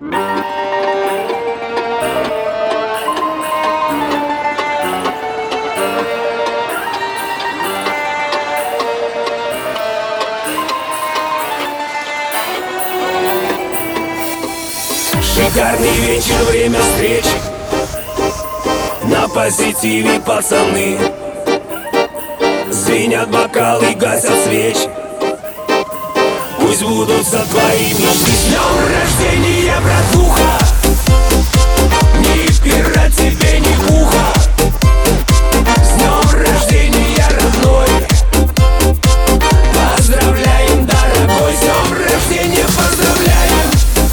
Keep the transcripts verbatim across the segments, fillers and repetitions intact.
Шикарный вечер, время встречи. На позитиве пацаны. Звенят бокалы, гасят свечи. Пусть сбудутся твои мечты. С днем рождения, братуха! Ни пера тебе, ни пуха. С днем рождения, родной! Поздравляем, дорогой! С днем рождения поздравляем!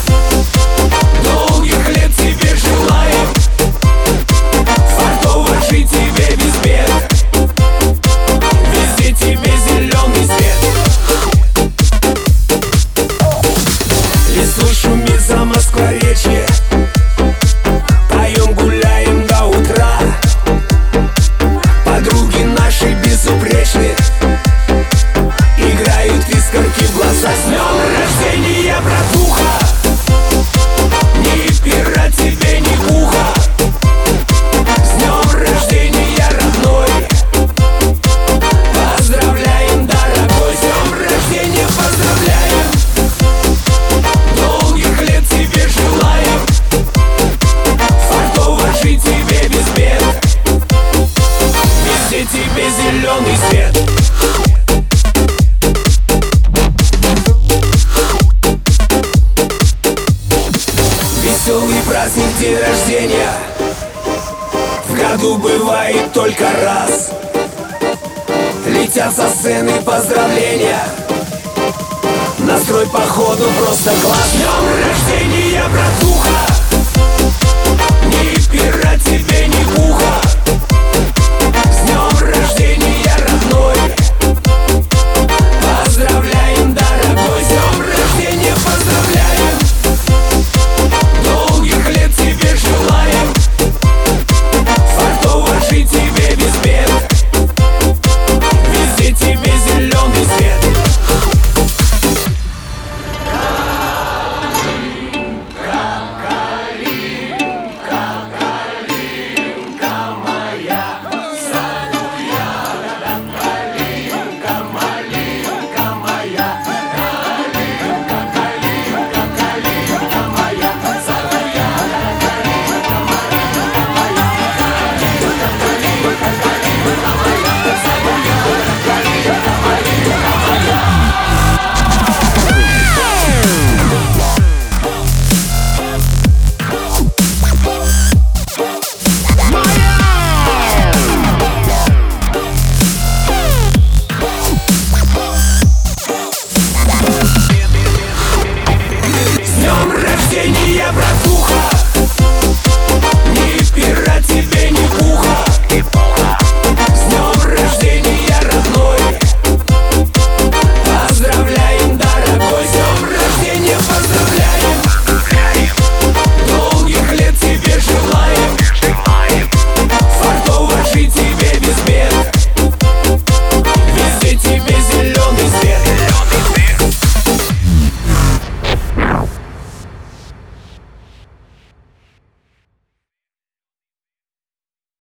Долгих лет тебе желаем. Фартово жить тебе без бед. Везде тебе зеленый свет. Листвой шумит за Москворечье. Поем, гуляем до утра. Подруги наши безупречные. Играют искорки в глаза. С днем рождения, братуха! Ни пера тебе, ни пуха. С днем рождения, родной! Поздравляем, дорогой! С днем рождения поздравляем! Долгих лет тебе желаем. Фартово жить тебе без бед. Везде тебе зеленый свет. Веселый праздник, день рождения в году бывает только раз. Летят со сцены поздравления. Настрой походу просто класс. С днем рождения!